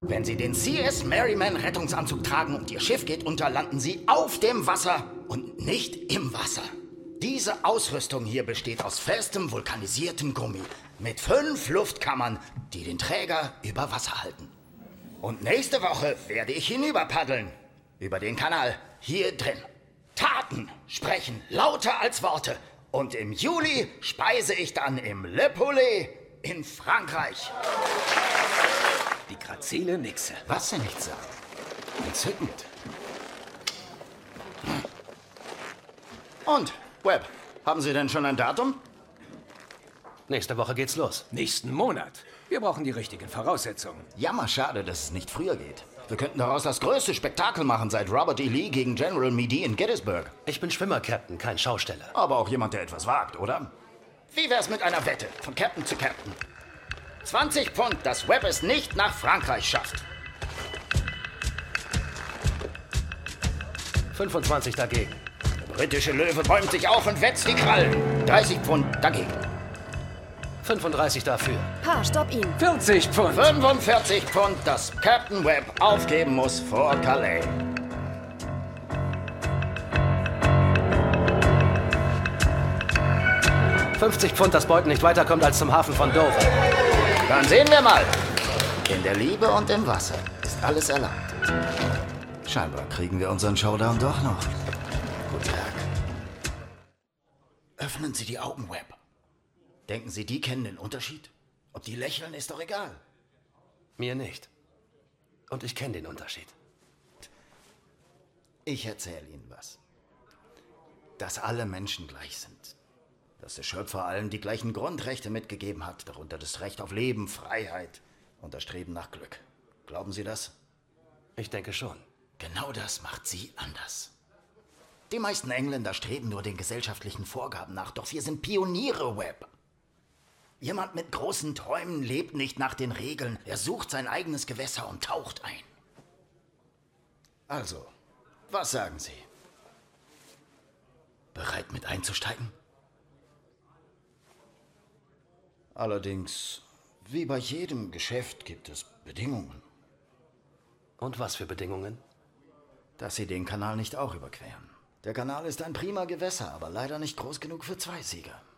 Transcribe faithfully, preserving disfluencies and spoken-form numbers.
Wenn Sie den C S Merriman Rettungsanzug tragen und Ihr Schiff geht unter, landen Sie auf dem Wasser und nicht im Wasser. Diese Ausrüstung hier besteht aus festem, vulkanisiertem Gummi mit fünf Luftkammern, die den Träger über Wasser halten. Und nächste Woche werde ich hinüber paddeln. Über den Kanal, hier drin. Taten sprechen lauter als Worte. Und im Juli speise ich dann im Le Poulet in Frankreich. Die grazile Nixe. Was sie nicht sagen. Entzückend. Und, Webb, haben Sie denn schon ein Datum? Nächste Woche geht's los. Nächsten Monat. Wir brauchen die richtigen Voraussetzungen. Jammer, schade, dass es nicht früher geht. Wir könnten daraus das größte Spektakel machen seit Robert E. Lee gegen General Meade in Gettysburg. Ich bin Schwimmer, Captain, kein Schausteller. Aber auch jemand, der etwas wagt, oder? Wie wär's mit einer Wette von Captain zu Captain? zwanzig Pfund, dass Webb es nicht nach Frankreich schafft. fünfundzwanzig dagegen. Der britische Löwe bäumt sich auf und wetzt die Krallen. dreißig Pfund dagegen. fünfunddreißig dafür. Pa, stopp ihn. vierzig Pfund. fünfundvierzig Pfund, dass Captain Webb aufgeben muss vor Calais. fünfzig Pfund, dass Beuten nicht weiterkommt als zum Hafen von Dover. Dann sehen wir mal. In der Liebe und im Wasser ist alles erlaubt. Scheinbar kriegen wir unseren Showdown doch noch. Guten Tag. Öffnen Sie die Augen, Webb. Denken Sie, die kennen den Unterschied? Ob die lächeln, ist doch egal. Mir nicht. Und ich kenne den Unterschied. Ich erzähle Ihnen was. Dass alle Menschen gleich sind. Dass der Schöpfer allen die gleichen Grundrechte mitgegeben hat, darunter das Recht auf Leben, Freiheit und das Streben nach Glück. Glauben Sie das? Ich denke schon. Genau das macht Sie anders. Die meisten Engländer streben nur den gesellschaftlichen Vorgaben nach, doch wir sind Pioniere, Webb. Jemand mit großen Träumen lebt nicht nach den Regeln. Er sucht sein eigenes Gewässer und taucht ein. Also, was sagen Sie? Bereit mit einzusteigen? Allerdings, wie bei jedem Geschäft gibt es Bedingungen. Und was für Bedingungen? Dass Sie den Kanal nicht auch überqueren. Der Kanal ist ein prima Gewässer, aber leider nicht groß genug für zwei Sieger.